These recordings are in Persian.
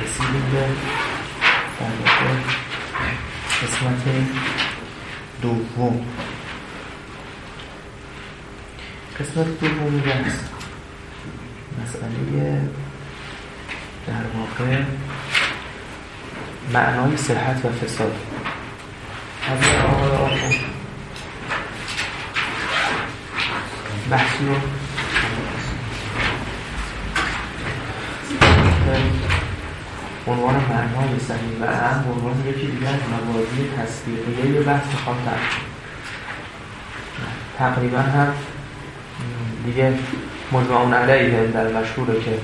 رسیدیم به در واقع قسمت دوم. قسمت دوم بحث مسئله در واقع معنای صحت و فساد. حضرت آقای آخوند بحثی رو عنوان معنای صحیح و اهم عنوان یکی دیگر از موازی تصدیقیه بحث میخوام تقریبا هم دیگه مجمعون علیه در مشهوره که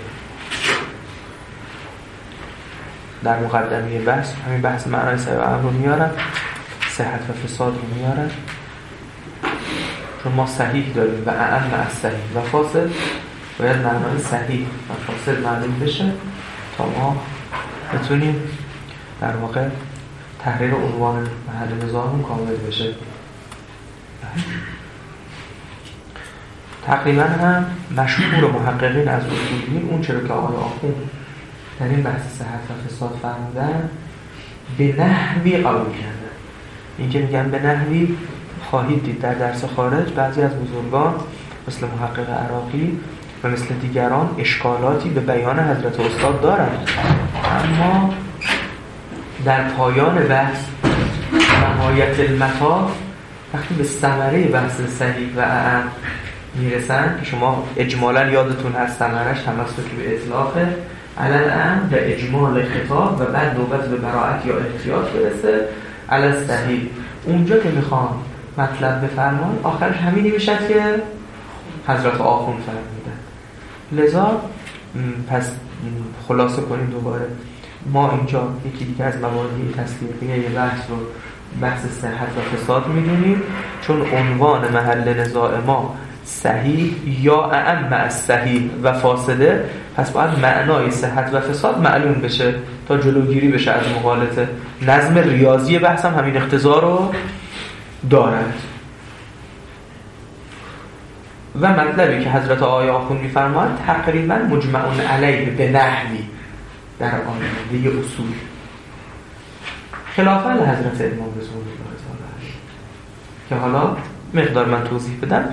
در مقدمه بحث همین بحث معنای صحیح و اهم رو میارن، صحت و فساد رو میارن، چون ما صحیح داریم و اهم از صحیح و فاسد باید معنای صحیح و فاسد معلوم بشه تا ما بتونیم در واقع تحریر عنوان محل نزاعمون کامل بشه. تقریبا هم مشهور محققین از اصولیین اون چرا که آقای آخوند در این بحث صحت و فساد فرمودن به نحوی قبول کردن. این که میگن به نحوی خواهید دید در درس خارج بعضی از بزرگان مثل محقق عراقی و مثل دیگران اشکالاتی به بیان حضرت استاد دارند، اما در پایان بحث نهایت المطاف وقتی به ثمره بحث صحیح و اعم میرسن که شما اجمالا یادتون هست ثمرش تمسک به اطلاق علل اعم و اجمال خطاب و بعد نوبت به براءت یا احتیاط برسه علل صحیح، اونجا که میخوام مطلب بفرمان آخرش همینی میشه که حضرت آخوند فرمودن. لذا پس خلاصه کنیم دوباره ما اینجا یکی دیگه از مبادی تصدیقیه بحث رو بحث صحت و فساد میدونیم، چون عنوان محل نزاع ما صحیح یا اعم از صحیح و فاسده، پس باید معنای صحت و فساد معلوم بشه تا جلوگیری بشه از مغالطه. نظم ریاضی بحث هم همین اقتضا رو دارد و مطلبی که حضرت آقای آخوند می‌فرمایند تقریبا مجمعون علیه به نحوی در آینده اصول خلافاً حضرت امام رضوان الله تعالی که حالا مقدار من توضیح بدم،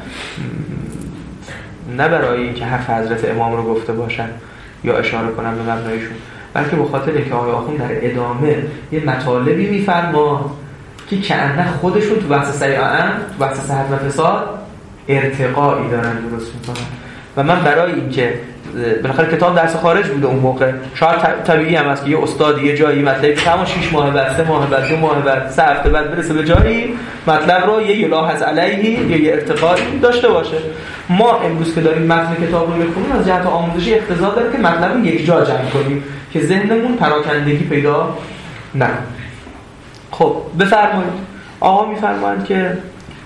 نه برای اینکه حرف حضرت امام رو گفته باشن یا اشاره کنم به مبنایشون، بلکه به خاطر اینکه آقای آخوند در ادامه یه مطالبی می‌فرمایند که کأنه خودشون تو بحث صحیح تو بحث صحت و فساد ارتقایی دارن درست میکنن و من برای اینکه بالاخره کتاب درس خارج بوده اون موقع، شاید طبیعی هم است که یه استاد یه جایی مطلبی تمام 6 ماه بعد 3 ماه بعد 2 ماه بعد 3 هفته بعد برسه به جایی مطلب رو یه لاحظ علیه یا یه ارتقایی داشته باشه. ما امروز که داریم متن کتاب رو میخونیم از جهت آموزشی اقتضا داره که مطلب رو یک جا جمع کنیم که ذهنمون پراکندگی پیدا نکنه. خب بفرمایید. آقا میفرمایند که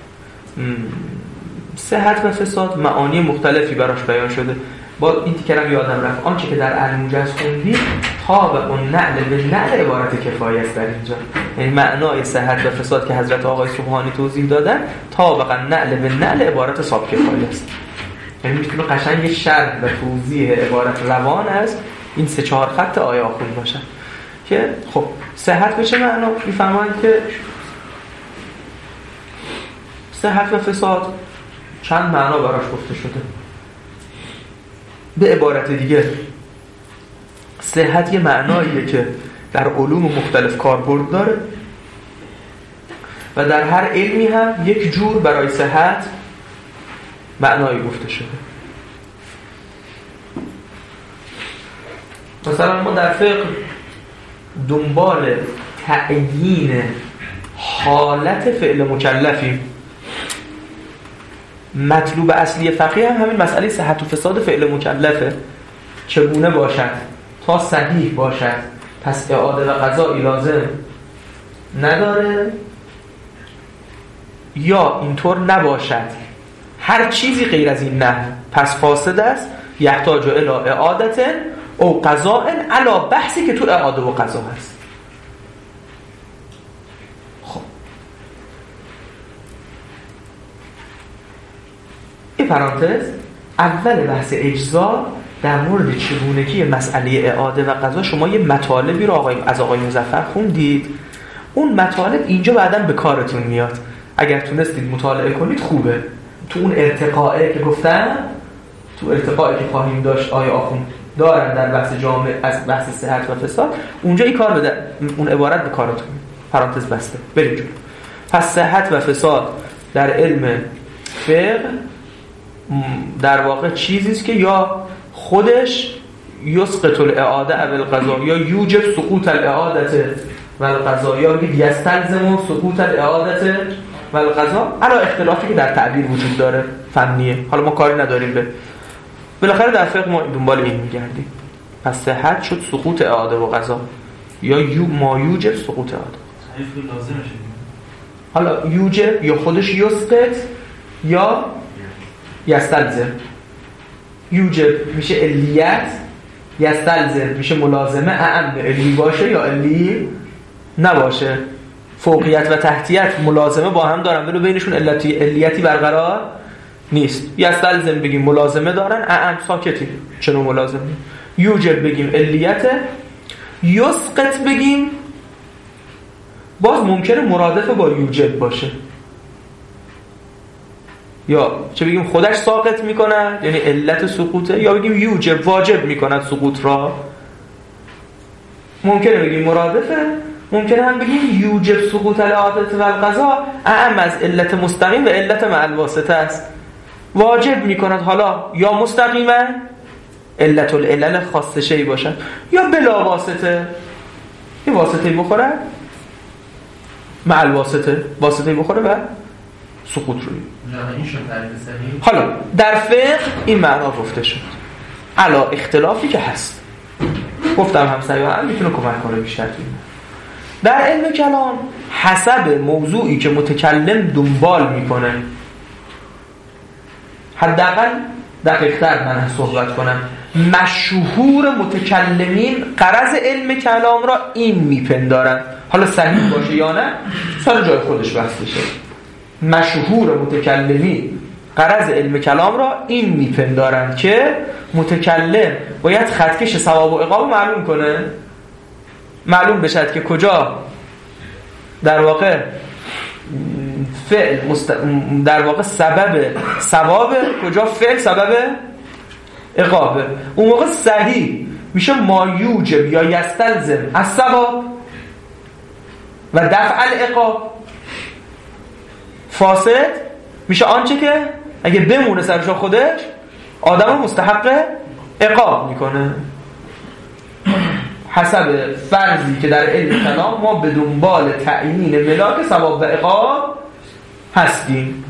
صحت و فساد معانی مختلفی براش بیان شده. با این تیکرم یادم رفت آنچه که در الموجز خوندیم طابق و نعل به نعل عبارت کفایه است در اینجا، یعنی معنای صحت و فساد که حضرت آقای سبحانی توضیح دادن طابقا نعل به نعل عبارت صاحب کفایه است، یعنی میتونه قشنگ شرح و توضیح عبارت روان است این 3-4 خط آیه آخوند باشن که خب صحت به چه معنا میفهمند که صحت و فساد چند معنا براش گفته شده. به عبارت دیگه صحت یه معناییه که در علوم مختلف کاربرد داره و در هر علمی هم یک جور برای صحت معنایی گفته شده. مثلا ما در فقه دنبال تعیین حالت فعل مکلفیم. مطلوب اصلی فقیه هم همین مسئله صحت و فساد فعل مکلفه، چگونه باشد تا صحیح باشد پس اعاده و قضایی لازم نداره، یا اینطور نباشد هر چیزی غیر از این نه پس فاسد است، یحتاج الی اعادت او قضاء علی بحثی که تو اعاده و قضا هست. پرانتز اول بحث اجزا در مورد چگونگی مسئله اعاده و قضا شما یه مطالبی رو از آقای مظفر خوندید. اون مطالب اینجا بعداً به کارتون میاد. اگر تونستید مطالعه کنید خوبه. تو اون ارتقائه که گفتم، تو ارتقائه که خواهیم داشت آیا آخوند دارن در بحث جامع از بحث صحت و فساد، اونجا این کار بده، اون عبارت به کارتون. پرانتز بسته. بریم جلو. پس صحت و فساد در علم فقه در واقع چیزی است که یا خودش یسقط الاعاده او القضا یا یوجب سقوط الاعاده و القضا یا یستلزم سقوط الاعاده و القضا، علا اختلافی که در تعبیر وجود داره فنیه. حالا ما کاری نداریم بالاخره در فقه ما دنبال این میگردیم. پس صحت شد سقوط اعاده و قضا یا ما یوجب سقوط اعاده. حالا یوجب یا خودش یسقط یا یستلزم. یوجب میشه علیت، یستلزم میشه ملازمه، اعم علی باشه یا علی نباشه. فوقیت و تحتیت ملازمه با هم دارن ولی بینشون علیتی برقرار نیست. یستلزم بگیم ملازمه دارن، اعم ساکتی چنو ملازمه. یوجب بگیم علیت، یسقط بگیم باز ممکنه مرادف با یوجب باشه، یا چه بگیم خودش ساقط میکنه یعنی علت سقوطه، یا بگیم یوجب واجب میکنه سقوط را. ممکنه بگیم مرادفه، ممکنه هم بگیم یوجب سقوط الاعاده و القضا اعم از علت مستقیم و علت مع الواسطه است. واجب میکند حالا یا مستقیما علت العلل خاصه شی باشد یا بلا واسطه، یه واسطه بخوره مع الواسطه، واسطه بخوره و سقوط روی. حالا در فقه این معنا گفته شد علا اختلافی که هست. گفتم همسایه هم میتونه کمک کنه بیشتر توی در علم کلام حسب موضوعی که متکلم دنبال میکنه. حداقل دقیق‌تر من صحبت کنم، مشهور متکلمین غرض علم کلام را این میپندارن، حالا صحیح باشه یا نه سر جای خودش بحث بشه. مشهور متکلمین غرض علم کلام را این میپندارن که متکلم باید خطکش ثواب و عقاب معلوم کنه، معلوم بشد که کجا در واقع فعل در واقع سبب ثواب، کجا فعل سبب عقابه. اون موقع صحیح میشه ما یوجب یا یستلزم از ثواب و دفع العقاب. فاسد میشه آنچه که اگه بمونه سرش خودش آدم مستحق عقاب میکنه. حسب فرضی که در علم کلام ما به دنبال تعیین ملاک ثواب و عقاب هستیم.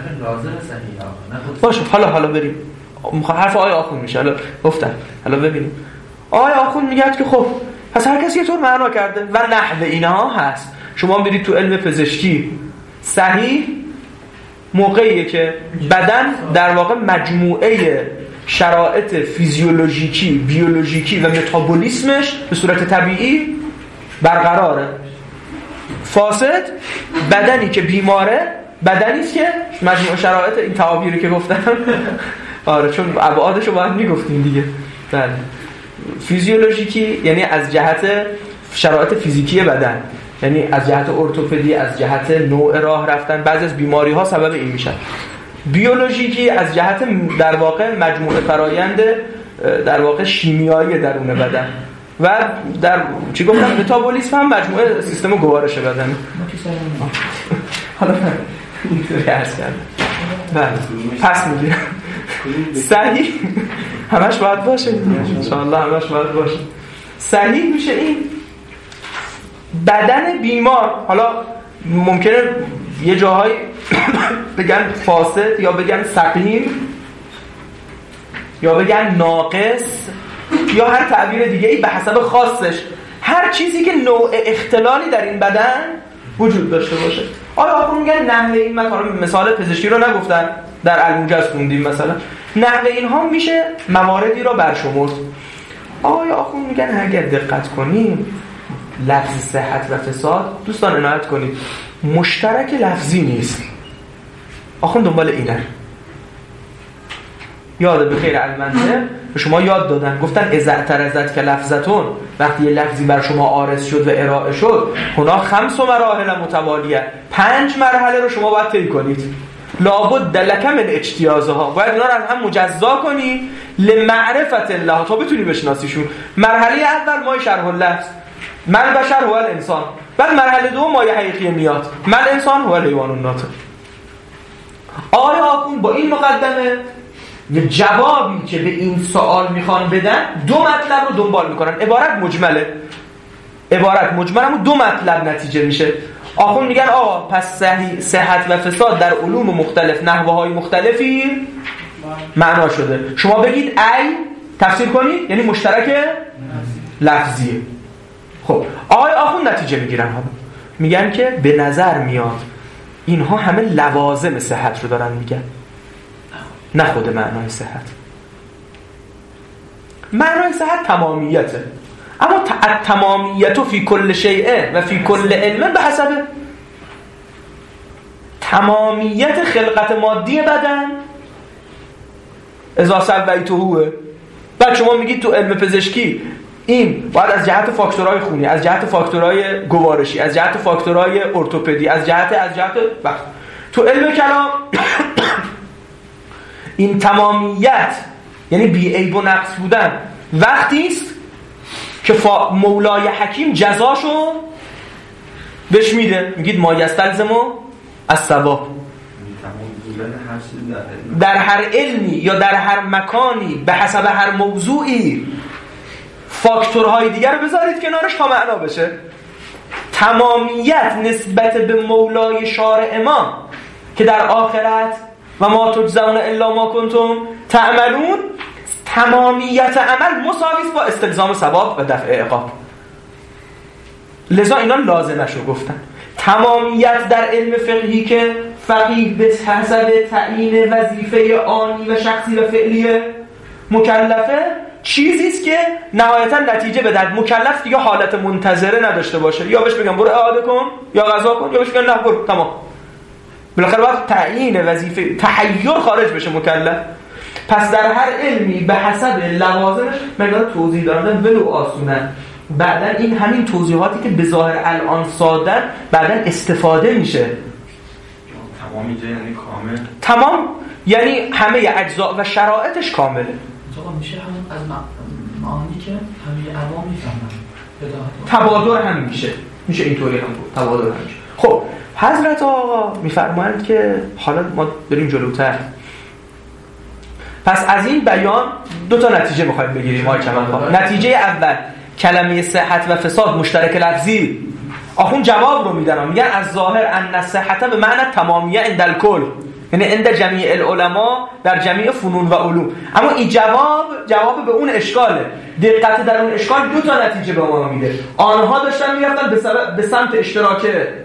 باشه حالا بریم حرف آقای آخوند میشه. حالا گفتم حالا ببینیم آقای آخوند میگه که خب پس هر کسی یه طور معنا کرده و نحو اینها هست. شما برید تو علم پزشکی، صحیح موقعیه که بدن در واقع مجموعه شرایط فیزیولوژیکی، بیولوژیکی و متابولیسمش به صورت طبیعی برقراره. فاسد بدنی که بیماره، بدنی است که مجموعه شرایط این تعابیری که گفتم آره چون ابعادشو باید میگفتیم دیگه. بله فیزیولوژیکی یعنی از جهت شرایط فیزیکی بدن، یعنی از جهت ارتوپدی، از جهت نوع راه رفتن، بعضی از بیماری ها سبب این میشن. بیولوژیکی از جهت در واقع مجموعه فرایند در واقع شیمیایی درون بدن و در چی گفتم متابولیسم هم مجموعه سیستم گوارش بدن. حالا اینطوری عرض کردم. بله پس میگیرم صحیح همش باید باشه انشاءالله، همش باید باشه. صحیح میشه این بدن بیمار. حالا ممکنه یه جاهای بگن فاسد یا بگن سقیم یا بگن ناقص یا هر تعبیر دیگه‌ای به حسب خاصش، هر چیزی که نوع اختلالی در این بدن وجود داشته باشه. آیا آخوند میگن نحوه این مثال پزشکی رو نگفتن، در علموجز خوندیم مثلا، نحوه اینها میشه مواردی رو برشمرد. آیا آخوند میگن اگر دقت کنیم لفظ صحت و فساد دوستان عنایت کنید مشترک لفظی نیست. آخوند دنبال اینه یاد به خیر المنطق به شما یاد دادن، گفتن اذا اعترضت که لفظتون، وقتی یه لفظی بر شما عارض شد و ارائه شد، هنا 5 مراحل متوالیه، 5 مرحله رو شما باید طی کنید. لابد لک من اجتیازها، باید اینا رو از هم مجزا کنی لمعرفت الله تا بتونی بشناسیشون. مرحله اول مای شرح اللفظ، من بشر هو الانسان. بعد مرحله دوم مای حقیقی میاد، من انسان هو الحیوان الناطق. آقای آخوند با این مقدمه یه جوابی که به این سوال میخوان بدن 2 مطلب رو دنبال میکنن. عبارت مجمله اما 2 مطلب نتیجه میشه. آخوند میگن آقا پس صحت و فساد در علوم مختلف نحوه های مختلفی معنا شده. شما بگید ای تفسیر کنید یعنی مشترک لفظیه. خب آقای آخوند نتیجه میگیرن، میگن که به نظر میاد اینها همه لوازم صحت رو دارن میگن، نه خود معنای صحت. معنای صحت تمامیته، اما تمامیت فی کل شیء و فی کل علم به حسب تمامیت خلقت مادی بدن اذا سویته. بعد شما میگید تو علم پزشکی این باید از جهت فاکتورهای خونی، از جهت فاکتورهای گوارشی، از جهت فاکتورهای ارتوپدی، از جهت تو علم کلام این تمامیت یعنی بی عیب و نقص بودن وقتی است که مولای حکیم جزاشو بهش میده. میگید ما یستلزمو از ثواب. در هر علمی یا در هر مکانی به حسب هر موضوعی فاکتورهای دیگر رو بذارید کنارش تا معنا بشه. تمامیت نسبت به مولای شارع ما که در آخرت و ما تجزون الا ما کنتم تعملون، تمامیت عمل مساوی است با استلزام ثواب و دفع عقاب. لذا اینا لازمشو گفتن. تمامیت در علم فقهی که فقیه به حسب تعیین وظیفه آنی و شخصی و فعلی مکلفه چیزی است که نهایتا نتیجه بده. مکلف دیگه حالت منتظره نداشته باشه، یا بهش بگم برو اعاده کن یا قضا کن، یا بهش بگم نه برو تمام. بالاخره باید تعیین وظیفه، تحیر خارج بشه مکلف. پس در هر علمی به حسب لوازمش مقدار توضیح دادن ولو آسونه. بعدن این همین توضیحاتی که به ظاهر الان ساده بعدن استفاده میشه. تمام اینجا یعنی کامل، تمام یعنی همه اجزا و شرایطش کامله. آقا میشه همون از معانی که همه عوام میفهمن تبادر هم میشه اینطوری هم بود، تبادر هم میشه. خب حضرت آقا میفرمایند که حالا ما بریم جلوتر. پس از این بیان 2 تا نتیجه میخوایم بگیریم ما چمن. نتیجه اول کلمه صحت و فساد مشترک لفظی. آخون جواب رو میدن، میگن از ظاهر ان صحت به معنی تمامیه عند الکل، یعنی عند جمیع العلماء در جمیع فنون و علوم. اما این جواب به اون اشکاله. دقت در اون اشکال 2 تا نتیجه به ما میده. آنها داشتن میرفتن به سمت اشتراک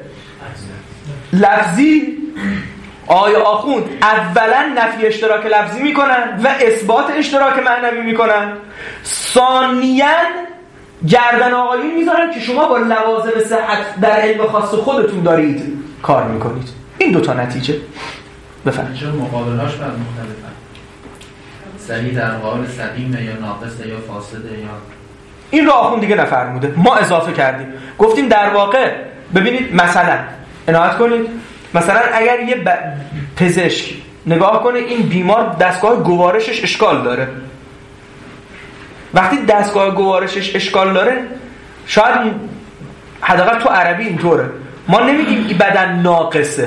لفظی. آیا آخوند اولا نفی اشتراک لفظی میکنن و اثبات اشتراک معنوی میکنن، ثانیاً گردن آقایون میذارن که شما با لوازم صحت در علم خاص خودتون دارید کار میکنید. این 2 تا نتیجه. بفرمایید. چون مقابلهاش بر مختلفن، صحیح در مقابل سقیمه یا ناقصه یا فاسده یا این رو آخوند دیگه نفرموده، ما اضافه کردیم. گفتیم در واقع ببینید مثلا عنایت کنید، مثلا اگر یه پزشک نگاه کنه این بیمار دستگاه گوارشش اشکال داره، وقتی دستگاه گوارشش اشکال داره شاید حداقل تو عربی اینطوره، ما نمیگیم این بدن ناقصه.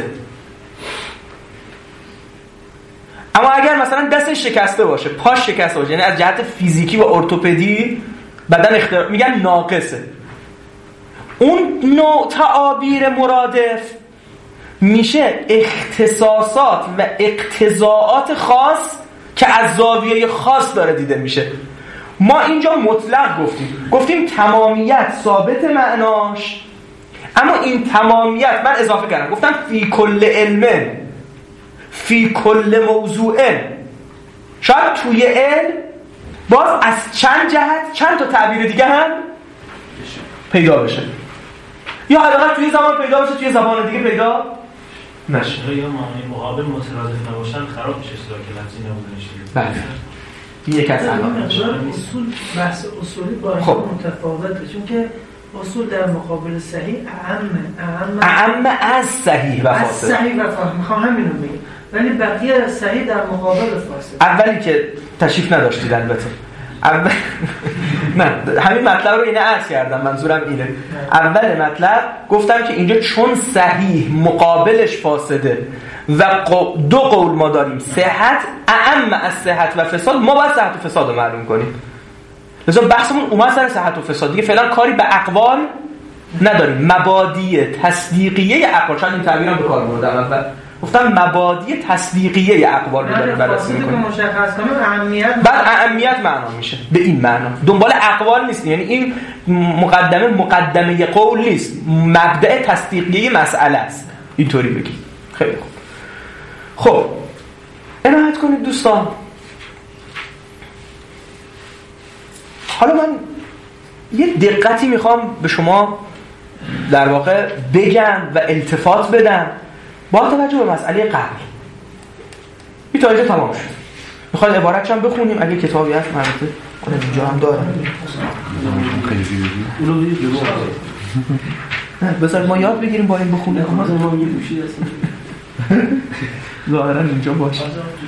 اما اگر مثلا دستش شکسته باشه، پاش شکسته باشه، یعنی از جهت فیزیکی و ارتوپدی بدن میگن ناقصه. اون نوع تعابیر مرادف میشه اختصاصات و اقتضاعات خاص که از زاویه خاص داره دیده میشه. ما اینجا مطلق گفتیم تمامیت ثابت معناش، اما این تمامیت من اضافه کردم گفتم فی کل علم، فی کل موضوع. شاید توی علم باز از چند جهت چند تا تعبیر دیگه هم پیدا بشه، یا حداقل توی زبان پیدا بشه توی زبان دیگه پیدا نشه. یا معنی مقابل مترادف نباشن خراب میشه اصطلاح که لفظی نبودنش. بله. این یک از علامتش. اصول بحث اصولی با این متفاوته، چون که اصول در مقابل صحیح اعم از صحیح و فاسد. از صحیح و فاسد میخوام همینو بگم، ولی بقیه صحیح در مقابل فاسد. اولی که تشریف نداشتید البته. نه همین مطلب رو اینه عرض کردم، منظورم اینه. اول مطلب گفتم که اینجا چون صحیح مقابلش فاسده و دو قول ما داریم، صحت اعم از صحت و فساد، ما باید صحت و فساد رو معلوم کنیم. لذا بحثمون اومد سر صحت و فساد دیگه، فعلا کاری به اقوال نداریم. مبادی تصدیقیه اقوال، شاید این تعبیرم به کار بردم اول، گفتم مبادی تصدیقیه اقوال رو داریم بررسی می‌کنیم. مشخص کنیم اهمیت، بعد اهمیت معنا میشه به این معنا، دنبال اقوال نیست. یعنی این مقدمه قول نیست، مبدأ تصدیقیه مسئله است، اینطوری بگیم. خیلی خوب. خب عنایت کنید دوستان. حالا من یه دقتی میخوام به شما در واقع بگم و التفات بدم با توجه به مسئله قبل. این تا اینجا تمام شد. میخواید عبارتش هم بخونیم اگه کتابی هست البته خودم اینجا هم دارم. اونو بدید جلو. نه بذار ما یاد بگیریم با این بخونیم. ما یه گوشی هست. ظاهرا اینجا باشه.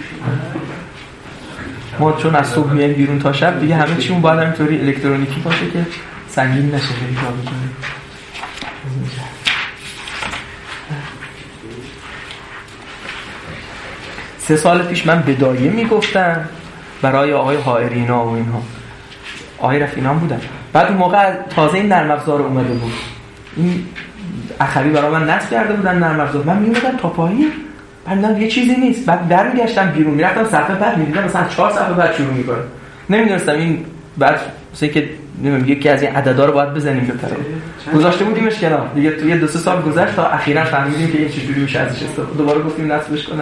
ما چون از صبح میایم بیرون تا شب دیگه همه چیمون باید همینطوری الکترونیکی باشه که سنگین نشه. بریم 3 سال پیش من بدایه میگفتم برای آقای حائرینا و اینها، آقای رفینان بودن. بعد اون موقع تازه این نرم افزار اومده بود، این اخوی برای من نصب کرده بودن نرم افزار. من میومدم تا پایین، بعد یه چیزی نیست، بعد در میگشتم بیرون میرفتم صفحه بعد میدیدم مثلا 4 صفحه بعد شروع میکنه. نمیدونستم این بعد مثلا که نمیدونم یکی از این عددا رو باید بزنیم به طرف گذاشته بودیمش کنار دیگه. تو یه 2-3 سال گذشت تا اخیراً فهمیدیم که این چجوری میشه ازش استفاده. دوباره گفتیم نصبش کنم.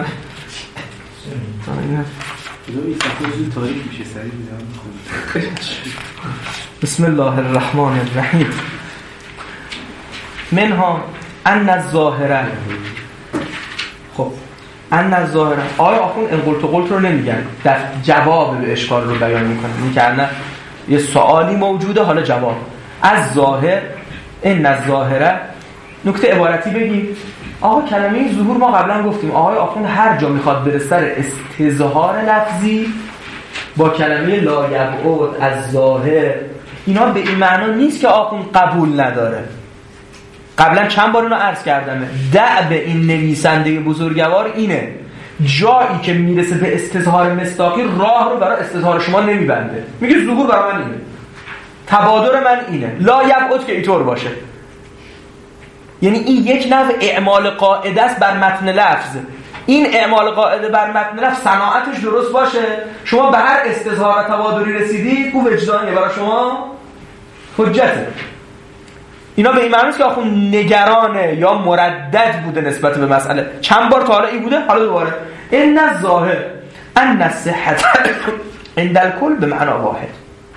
بسم الله الرحمن الرحیم. منها ان الظاهره. خب ان الظاهره آیا آخوند این قلت رو نمیگن، در جواب به اشکال رو بیان میکنن. این که نه یه سوالی موجوده حالا جواب از ظاهر. ان الظاهره نکته عبارتی بگیم. آقا کلمه ظهور ما قبلا گفتیم آقای آخوند هر جا میخواد بره سر استظهار لفظی با کلمه لا یبعد از ظاهر، اینا به این معنا نیست که آخوند قبول نداره. قبلا چند بار اینو عرض کردم. دأب این نویسنده بزرگوار اینه جایی که میرسه به استظهار مصداقی راه رو برای استظهار شما نمیبنده، میگه ظهور برای من اینه، تبادر من اینه، لا یبعد که اینطور باشه. یعنی این یک نوع اعمال قاعده است بر متن لفظ. این اعمال قاعده بر متن لفظ صناعتش درست باشه، شما به هر استظهار تبادری رسیدید او وجدانیه برای شما، حجته. اینا به این معنی است که آخون نگرانه یا مردد بوده نسبت به مسئله. چند بار تا حالا این بوده، حالا دوباره. ان الظاهر ان الصحت عند الکل به معنی واحد.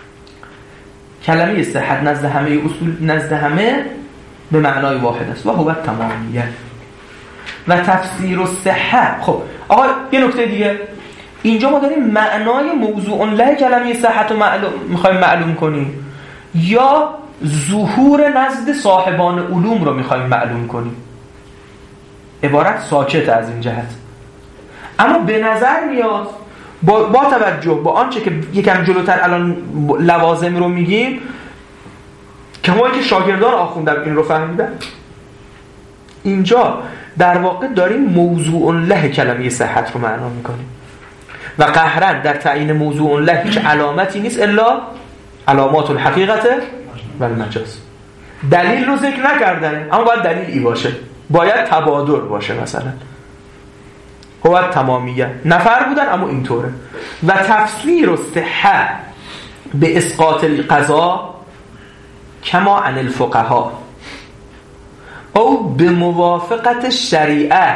کلمه صحت نزد همه اصول، نزد همه به معنای واحد است و هو تمامیه و تفسیر الصحت. خب آقا یه نکته دیگه، اینجا ما داریم معنای موضوع له کلمه صحت رو میخوایم معلوم کنیم یا ظهور نزد صاحبان علوم رو میخوایم معلوم کنیم. عبارت ساکت از این جهت، اما به نظر میاد با توجه با آنچه که یکم جلوتر الان لوازم رو میگیم که ما که شاگردان آخوندن این رو فهمیدن، اینجا در واقع داریم موضوع له کلمه صحت رو معنا میکنیم و قهرن در تعیین موضوع له هیچ علامتی نیست الا علامات الحقیقت و المجاز. دلیل رو ذکر نکردن، اما باید دلیلی باشه، باید تبادر باشه. مثلا هو تمامیه، نفر بودن اما اینطوره. و تفسیر الصحه به اسقاط القضا کما عن الفقهاء او به موافقت شریعه.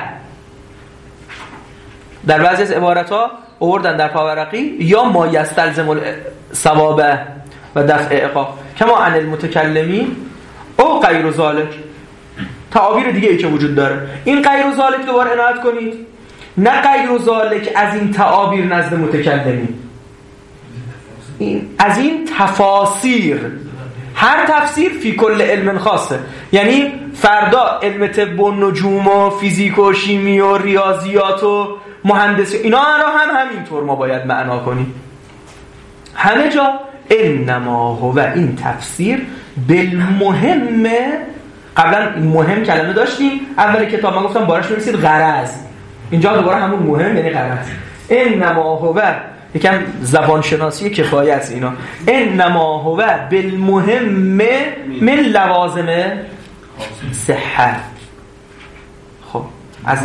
در بعضی از عبارت‌ها آوردن در پاورقی یا ما یستلزم الثواب و دفع عقاب کما عن المتکلمین او غیر ذلک. تعابیر دیگه ای که وجود داره. این غیر و ذالک دوباره عنایت کنید، نه غیر و ذالک از این تعابیر نزد متکلمین، این از این تفاسیر. هر تفسیر فی کل علم خاصه، یعنی فردا علم طب و نجوم و فیزیک و شیمی و ریاضیات و مهندسی اینا رو هم همینطور ما باید معنا کنیم. همه جا انما هو این تفسیر بالمهم. قبلا مهم کلمه داشتیم اول کتاب، من گفتم بارش می‌رسید غرض، اینجا دوباره همون مهم یعنی غرض. انما هو یکم زبان شناسی کفایت اینا. انما هو بالمهم من لوازم صحت. خب از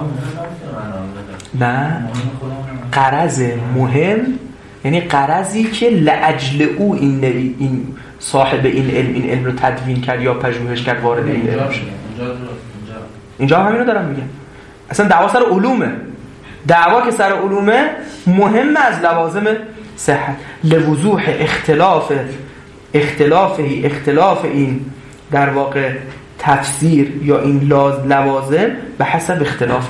نه غرض مهم یعنی غرضی که لاجل او این صاحب این علم رو تدوین کرد یا پژوهش کرد وارد این علم شد. اینجا همینو دارم میگم. اصلا دعوا سر علومه، دعوا که سر علومه مهم از لوازم صحت. لوضوح اختلاف این در واقع تفسیر یا این لوازم به حسب اختلاف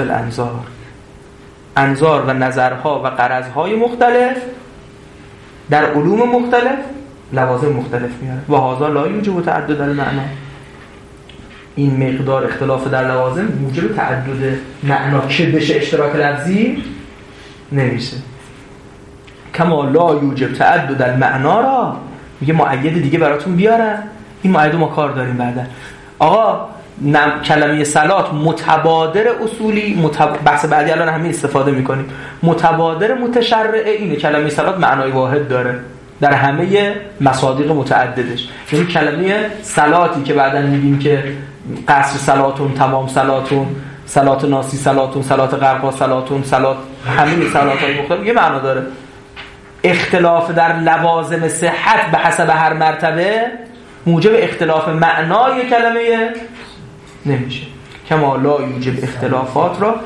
انظار و نظرها و غرضهای مختلف در علوم مختلف لوازم مختلف میاره. و هذا لا یوجب تعدد المعنا. این مقدار اختلاف در لوازم موجب تعدد معنا که بشه اشتراک لفظی نمیشه. کما لا یوجب تعدد المعنا را میگه مؤید دیگه براتون بیارن. این مؤید ما کار داریم بعدا. آقا کلمه صلات متبادر اصولی بحث بعدی الان همین استفاده میکنیم. متبادر متشرعه اینه کلمه صلات معنای واحد داره در همه مصادیق متعددش. یعنی کلمه صلاتی که بعداً میگیم که قصر صلاتون، تمام صلاتون، صلات ناسی صلاتون، صلات غرقا صلاتون، صلات همین صلات‌های مختلف یه معنا داره. اختلاف در لوازم صحت به حسب هر مرتبه موجب اختلاف معنای کلمه نمیشه. کما لا یوجب اختلافات را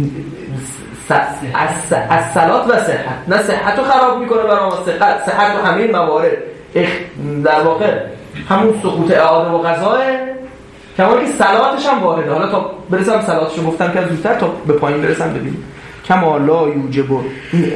از صلات و صحت. نه صحت رو خراب میکنه برای ما، صحت و همین موارد در واقع همون سقوط اعاده و قضاه، کما که صلاتش هم واحده. حالا تا برسم صلاتش رو گفتم که زودتر تا به پایین برسم ببینیم. کما لا یوجب این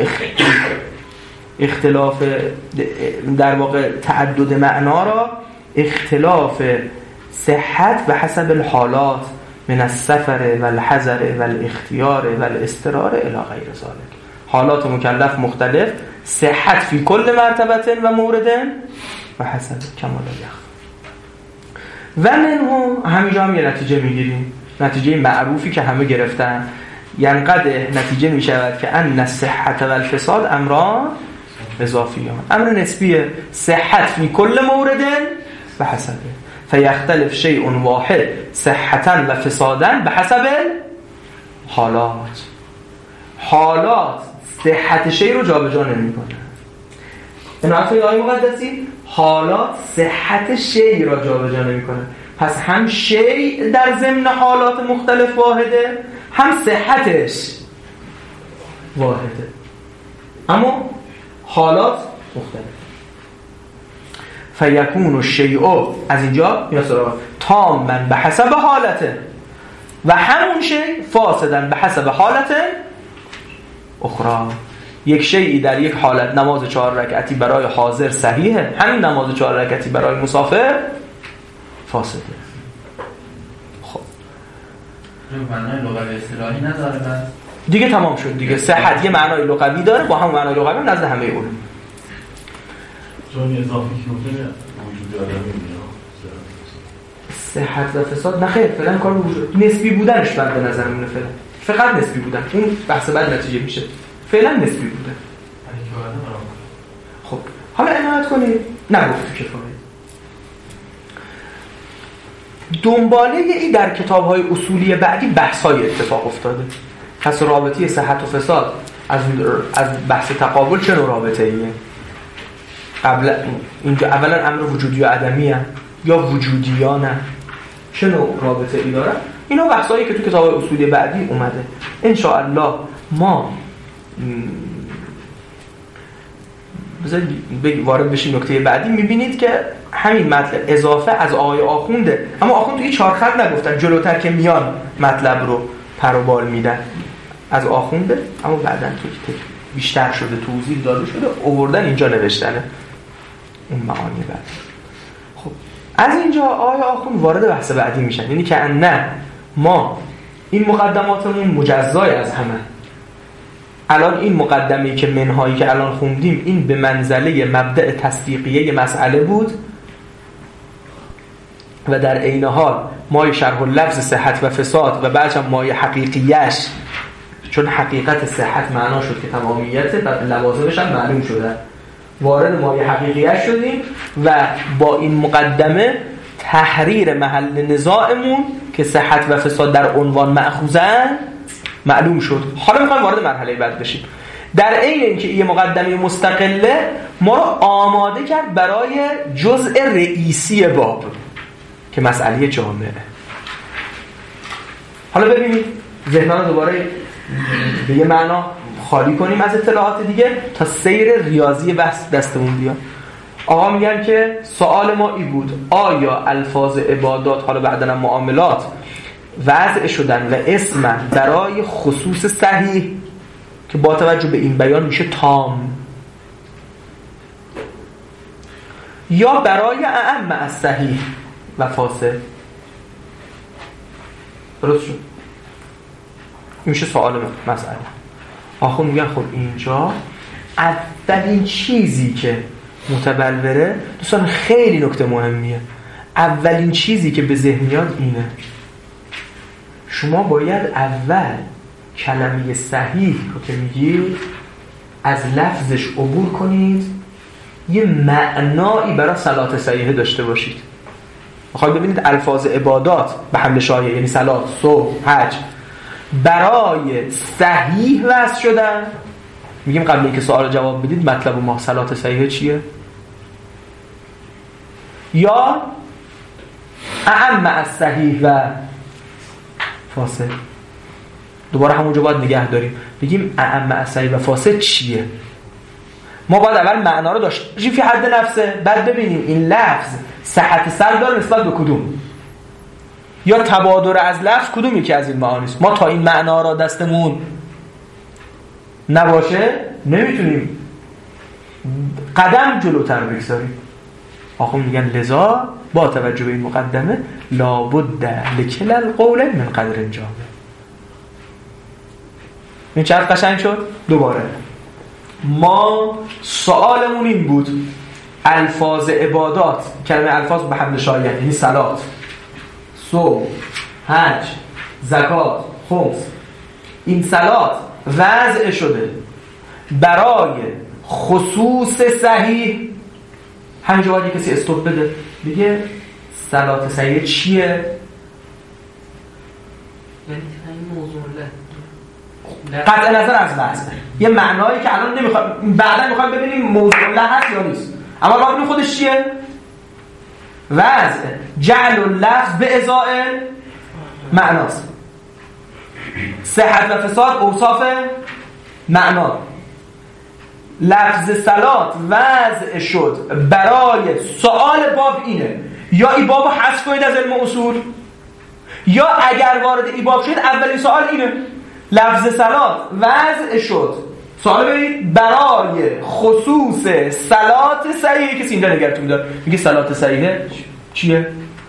اختلاف در واقع تعدد معنا را اختلاف صحت به حسب الحالات من السفر و الحضر و الاختیار و الاضطرار الی غیر ذلك. حالات مکلف مختلف، صحت فی کل مرتبه و مورد و حسب کمال یخ. و منه همینجا هم یه نتیجه میگیریم، نتیجه معروفی که همه گرفتن. ینقضی نتیجه میشود که ان الصحت و الفساد امران اضافیان. امر نسبیه. صحت فی کل مورد و حسبه فیختلف شیء واحد صحتا و فسادا به حسب حالات. حالات صحت شیء رو جابجا نمی‌کنه. این حرفی آیه مقدسی حالات صحت شیء را جابجا نمی‌کنه. پس هم شیء در ضمن حالات مختلف واحده، هم صحتش واحده، اما حالات مختلف. فیکون الشیء از اینجا یا سراغ تاماً به حسب حالته و همون شیء فاسداً به حسب حالته اخرى. یک شیئی در یک حالت نماز 4 رکعتی برای حاضر صحیحه، همین نماز 4 رکعتی برای مسافر فاسده. خب معنای لغوی اصطلاحی نداره بس دیگه تمام شد دیگه. صحت یه معنای لغوی داره، با همون معنای لغوی نزد همه علوم. چون اضافی که ممکنه وجود داره نمیاد صحت و فساد نه خیر، فعلا کار وجود نسبی بودنش بعد به نظر میاد. فقط نسبی بودن، اون بحث بعد نتیجه میشه. فعلا نسبی بوده. خب حالا عنایت کنید نگفت کفایه. دنباله ای در کتاب‌های اصولی بعدی بحث‌های اتفاق افتاده. پس رابطه صحت و فساد از بحث تقابل چه نوع رابطه‌ایه؟ قبل اینجا اولا امر وجودی و عدمی هست یا وجودیانه، چه نوع رابطه‌ای داره؟ اینا بحثایی که تو کتاب‌های اصولی بعدی اومده. ان شاء الله ما بذارید وارد بشیم نکته بعدی. میبینید که همین مطلب اضافه از آقای آخونده، اما آخوند توی 4 خط نگفتن، جلوتر که میان مطلب رو پر و بال میدن. از آخونده، اما بعداً توی بیشتر شده، توضیح داده شده، آوردن اینجا نوشتنه اون معانی بعد. خب از اینجا آقای آخوند وارد بحث بعدی میشن، یعنی که نه ما این مقدماتمون مجزای از همه. الان این مقدمه‌ای که منهایی که الان خوندیم این به منزله مبدأ تصدیقیه مسئله بود و در عین حال مایه شرح اللفظ صحت و فساد و بعدش هم مایه حقیقیش، چون حقیقت صحت معنا شد که تمامیت و لوازمش هم معلوم شده، وارد مایه حقیقیش شدیم و با این مقدمه تحریر محل نزاعمون که صحت و فساد در عنوان مأخوذن معلوم شد. حالا میخوایم وارد مرحله بعد بشیم. در عین اینکه یه مقدمه مستقله ما رو آماده کرد برای جزء رئیسی باب که مسئله جامعه. حالا ببینید ذهنان دوباره به یه معنا خالی کنیم از اطلاعات دیگه تا سیر ریاضی بحث دستمون بیاد. آقا میگن که سوال ما این بود آیا الفاظ عبادات، حالا بعداً معاملات، وضع شدن و اسمن برای خصوص صحیح که با توجه به این بیان میشه تام، یا برای اعم از صحیح و فاسد؟ درست شد؟ میشه سوال مسئله. آخون میگن خب اینجا اولین چیزی که متبلوره، دوستان خیلی نکته مهمیه، اولین چیزی که به ذهن میاد اینه شما باید اول کلمه صحیح رو که میگید از لفظش عبور کنید، یه معنایی برای صلات صحیحه داشته باشید. میخواید ببینید الفاظ عبادات به حمل شایع، یعنی صلات، صوم، حج، برای صحیح وضع شدن. میگیم قبل اینکه سوال جواب بدید مطلب ما صلات صحیحه چیه؟ یا اعم از صحیح و فاسد. دوباره همونجا باید نگه داریم بگیم اعم از صحیح و فاسد چیه. ما باید اول معنا رو داشته باشیم فی حد نفسه، بعد ببینیم این لفظ صحت سر داره نسبت به کدوم، یا تبادر از لفظ کدوم یکی از این معانی است. ما تا این معنا را دستمون نباشه نمیتونیم قدم جلوتر بگذاریم. آخون میگن لذا با توجه به این مقدمه لابد لکل القول من قدر جامع. این چقدر قشنگ شد؟ دوباره ما سوالمون این بود الفاظ عبادات، کلمه الفاظ به حمل شایع یعنی صلات، صوم، حج، زکات، خمس، این صلات وضع شده برای خصوص صحیح. همینجا باید کسی استوب بده بگه صلات صحیح چیه؟ یعنی این موضوع قطع نظر از وضع یه معنایی که الان نمیخوام، بعدا میخوام ببینیم موضوع له هست یا نیست، اما ما ببینیم خودش چیه؟ وضع جعل اللفظ به ازاء معناست. صحت و فساد اوصاف معنا. لفظ صلات وضع شد برای سوال باب اینه یا ای بابو حذف کنید از علم اصول، یا اگر وارد ای باب شد اولین سوال اینه لفظ صلات وضع شد، سوال برید برای خصوص صلات صحیحه. کسی اینجا نگرتون دار میگه صلات صحیحه چیه؟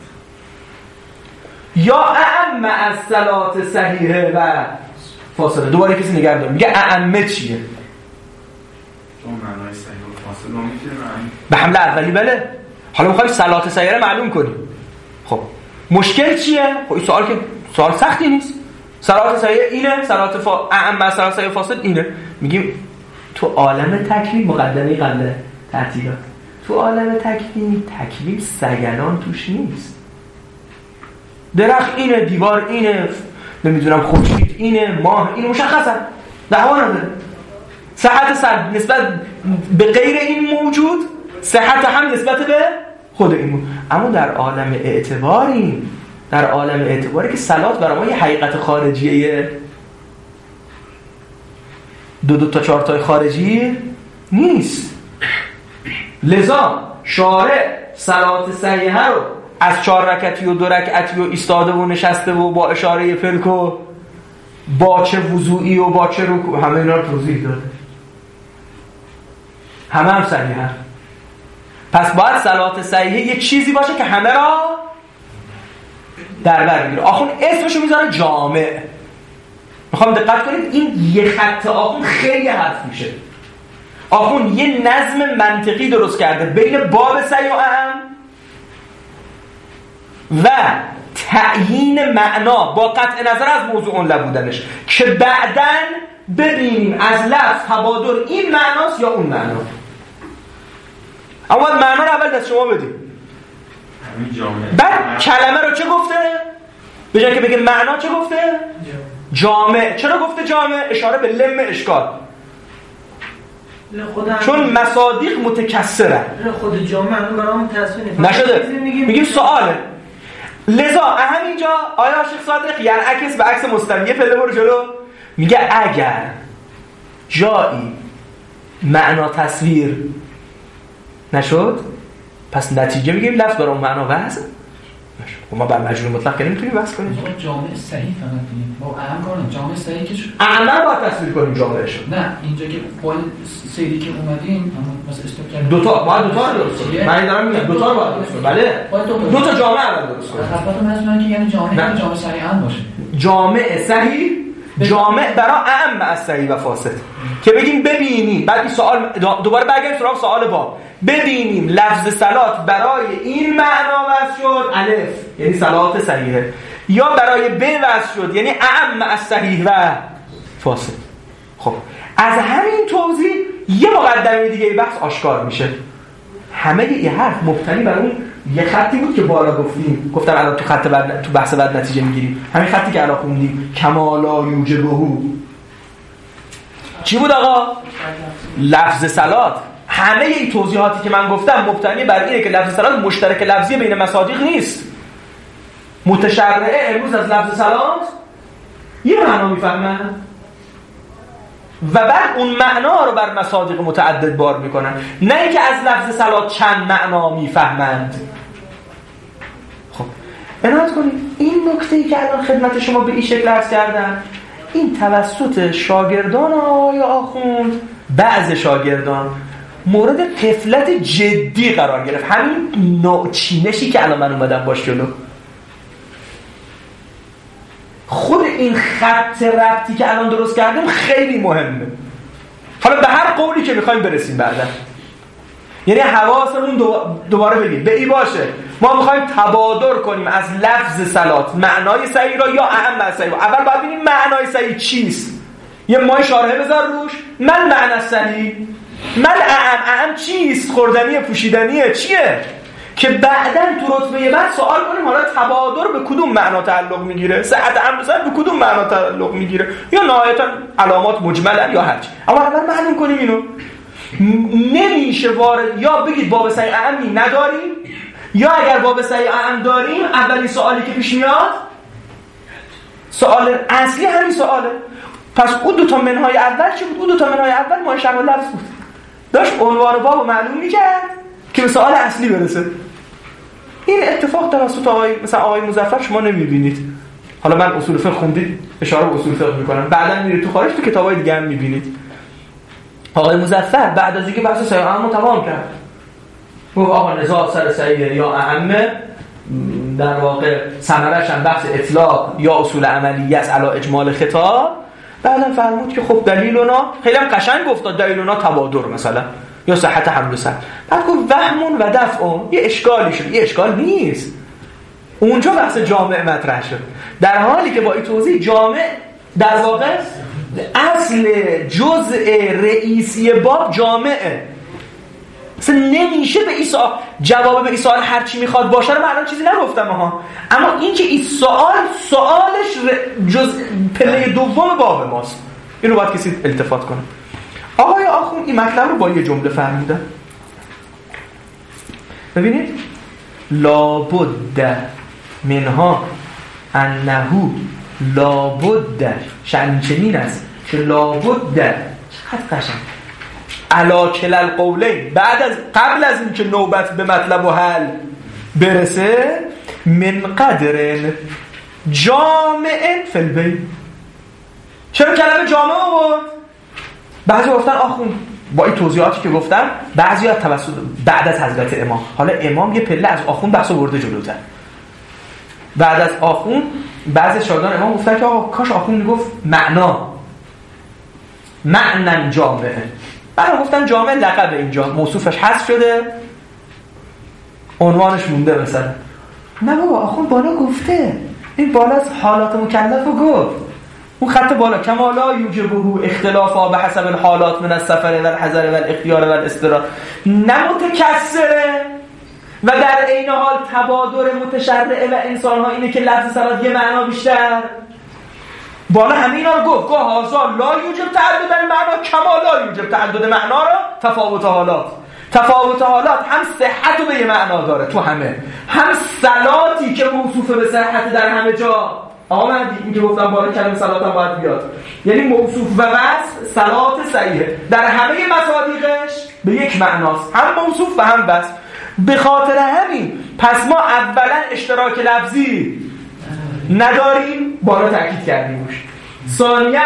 یا اعم از صلات صحیحه و فاصله. دوباره کسی نگردون میگه اعمه چیه؟ چون معنای صحیح و فاصله رو میتونه به حمل اولی بله. حالا میخوایم صلات صحیحه رو معلوم کنیم. خب مشکل چیه؟ خب این سوال که سوال سختی نیست. صلات صحیحه اینه، صلات اعم از صلات صحیحه فاسد اینه. میگیم تو عالم تکوین مقدمه قبل تعطیلات، تو عالم تکوین سگلان توش نیست. درخت اینه، دیوار اینه، نمیدونم خورشید اینه، ماه اینه، مشخصه دعوا نداره. صحت سر نسبت به غیر این موجود، صحت هم نسبت به خود این موجود. اما در عالم اعتباریم، در عالم اعتباری که صلات برای ما یه حقیقت خارجیه، دو تا چهار تای خارجی نیست. لذا شارع صلات صحیحه رو از 4 رکعتی و 2 رکعتی و ایستاده و نشسته و با اشاره پلک و با چه وضوعی و با چه رکوع همه اینا رو توضیح داده. همه صحیحه. پس باید صلات صحیحه یه چیزی باشه که همه را در بر بگیره. آخوند اسمشو میذاره جامع. میخوام دقت کنید این یه خط آخوند خیلی حرف میشه. آخوند یه نظم منطقی درست کرده بین باب صحیح و اعم و تعیین معنا با قطع نظر از موضوع اون بودنش که بعدن ببینیم از لفظ تبادر این معناست یا اون معنا. اما معنا رو اول دست شما بدیم. بعد کلمه رو چه گفته؟ به جای که بگه معنا چه گفته؟ جامع. چرا گفته جامع؟ اشاره به لم اشکال. چون مصادیق متکثره. خود جامع برام تصویر نشده. میگیم سواله. لذا همینجا آیا شیخ صادق یعنی عکس به عکس مستقیم یه پله برو جلو میگه اگر جایی معنا تصویر نشد پس نتیجه میگیم لفظ برای اون معنا وضع نشد. ما بر مجرور مطلق که نمیتونیم وضع کنیم. ما جامع صحیح فقط کنیم. ما اعم کنیم جامع صحیح که شد. اعم باید تصویر کنیم جامع شد. نه اینجا که با سری که اومدیم مثلا استوب کردیم. دو تا باید دو تا رو درست کنیم. من دارم میگم دو تا رو باید درست کنیم. بله. دو تا جامع اول درست کنیم. البته منظورم که یعنی جامع صحیح هم باشه. جامع صحیح جامع برای اعم از صحیح و فاسد که بگیم ببینیم. بعد این سوال دوباره برگردیم سراغ سوال با ببینیم لفظ صلات برای این معنا وضع شد الف یعنی صلات صحیحه یا برای ب وضع شد یعنی اعم از صحیح و فاسد. خب از همین توضیح یه مقدمه دیگه بحث آشکار میشه. همه یه حرف مبتنی بر اون یه خطی بود که بالا گفتم الان تو خط بعد تو بحث بعد نتیجه میگیریم. همین خطی که الان خوندیم کمالا یوجبه چی بود آقا؟ لفظ صلات. همه این توضیحاتی که من گفتم مبتنی بر اینه که لفظ صلات مشترک لفظی بین مصادیق نیست. متشرعه امروز از لفظ صلات یه معنا میفهمن و بعد اون معنا رو بر مصادیق متعدد بار میکنن، نه اینکه از لفظ صلات چند معنا میفهمند. خب عنایت کنید این نکته‌ای که الان خدمت شما به این شکل عرض کردم این توسط شاگردان آقای آخوند بعض شاگردان مورد غفلت جدی قرار گرفت. همین نوچینشی که الان من اومدم باش جلو خود این خط ربطی که الان درست کردیم خیلی مهمه. حالا به هر قولی که میخوایم برسیم بعدا یعنی حواسمون دوباره بگیم به این باشه ما میخوایم تبادر کنیم از لفظ صلات معنای صحیح را یا اعم از صحیح. اول باید ببینیم معنای صحیح چیست. یه مای شارحه بذار روش من معنی صحیح من اعم چیست؟ خوردنیه پوشیدنیه چیه؟ که بعداً تو رتبه بعد سوال کنیم حالا تبادر به کدوم معنا تعلق میگیره، صحت امر به کدوم معنا تعلق میگیره یا نهایتاً علامات مجملن یا هرچی. اما اول معلوم کنیم اینو. نمیشه وارد یا بگید باب صحیح اعمی نداریم یا اگر باب صحیح اعم داریم اولین سوالی که پیش میاد سوال اصلی همین سواله. پس اون دو تا منهای اول چی بود؟ اون دو تا منهای اول ما شرح لفظ بود. داشت عنوان باب معلوم میکرد که به سوال اصلی برسه. این اتفاق توسط مثلا آقای مظفر شما نمیبینید. حالا من اصول فقه خوندید اشاره به اصول فقه میکنم بعداً میرید تو خارج تو کتابای دیگه هم میبینید. آقای مظفر بعد از اینکه بحث صحیح اعم تمام کرد گفت آقا نزاع سر صحیح یا اعم در واقع ثمرش هم بحث اطلاق یا اصول عملیه است علی اجمال خطاب. بعدم فرمود که خب دلیلنا خیلی هم قشنگ گفت دلیلنا تبادر مثلا یا صحت حمل و سر. بعد گفت وهمون و دفعون یه اشکالی شد. یه اشکال نیست اونجا بحث جامع مطرح شد در حالی که با این توضیح جامع در واقع اصل جزء رئیسی باب جامعه. اصلا نمیشه به این سوال جواب به این سوال هر چی میخواد باشه رو من الان چیزی نگفتم ها. اما این که این سوالش جزء پله دوم باب ماست اینو باید کسی التفات کنه. آقای آخوند این مطلب رو با یه جمله فرمودن. ببینید لابد منها انه لابد شأن چنین است که لابد چقدر قشنگ علی کل القولین، قبل از اینکه نوبت به مطلب و حل برسه، من قدر جامع فی البیع. چرا کلمه جامع آورد؟ بعضی گفتن آخون با این توضیحاتی که گفتم، بعضی‌ها توسط بعد از حضرت امام، حالا امام یه پله از آخون بحثو برده جلوتر. بعد از آخون بعضی شاگردان امام گفتن که آقا کاش آخون میگفت معنی جامعه. بعد گفتن جامعه لقب، اینجا موصوفش حذف شده، عنوانش مونده مثلا. نه بابا، آخون بالا گفته، این بالا از حالات مکلف رو گفت، اون خط بالا کما لا یوجبه اختلافا به حسب الحالات من السفر و الحضر و الاختیار و الاضطرار، نه متکثره و در عین حال تبادر متشرعه و انسان ها اینه که لفظ صلات یه معنا بیشتر. بالا همه اینا رو گفت، هازا لا یوجب تعدد المعنا کما لا یوجب تعدد معنا را تفاوت حالات هم صحت رو به یه معنا داره تو همه، هم صلاتی که موصوفه به صحت در همه جا. آمدی این که گفتم بالا کلمه صلات هم باید بیاد، یعنی موصوف و وصف صلات صحیحه در همه مصادیقش به یک معناست، هم موصوف و هم وصف. به خاطر همین پس ما اولا اشتراک لفظی نداریم، بالا تأکید کردیم روش. ثانیاً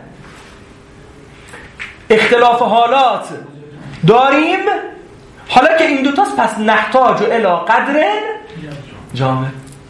اختلاف حالات داریم، حالا که این دوتاست پس نحتاج و الی قدر جامع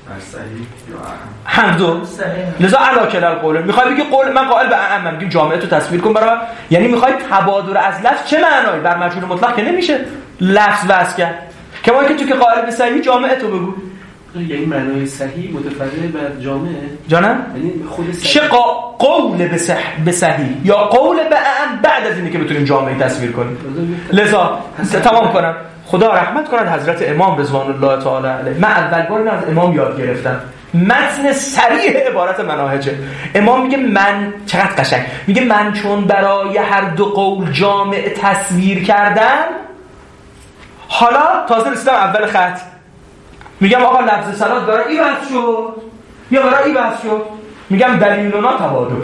هم دو. لذا علا کل القول، میخوای بگی قول من قائل به اعم، میگیم جامعه تو تصویر کن برای، یعنی میخوای تبادر از لفظ چه معنایی بر مجهول مطلق که نمیشه لفظ وصل کرد، کما که تو که قائل به صحیح جامعه تو بگو، یعنی معنای صحیح متفرع بر جامعه جانم، یعنی خود چه قول به صحیح یا قول به اعم بعد از اینی که بتونیم جامعه تصویر کنیم. لذا تمام کنم، خدا رحمت کند حضرت امام رضوان الله تعالی علیه. من اول بار از امام یاد گرفتم متن صریح عبارت مناهجه. امام میگه من، چقدر قشنگ میگه، من چون برای هر دو قول جامع تصویر کردم، حالا تازه رسیدم اول خط، میگم آقا لفظ صلات برای این بحث شد یا برای این بحث شد، میگم دلیلنا تبادر.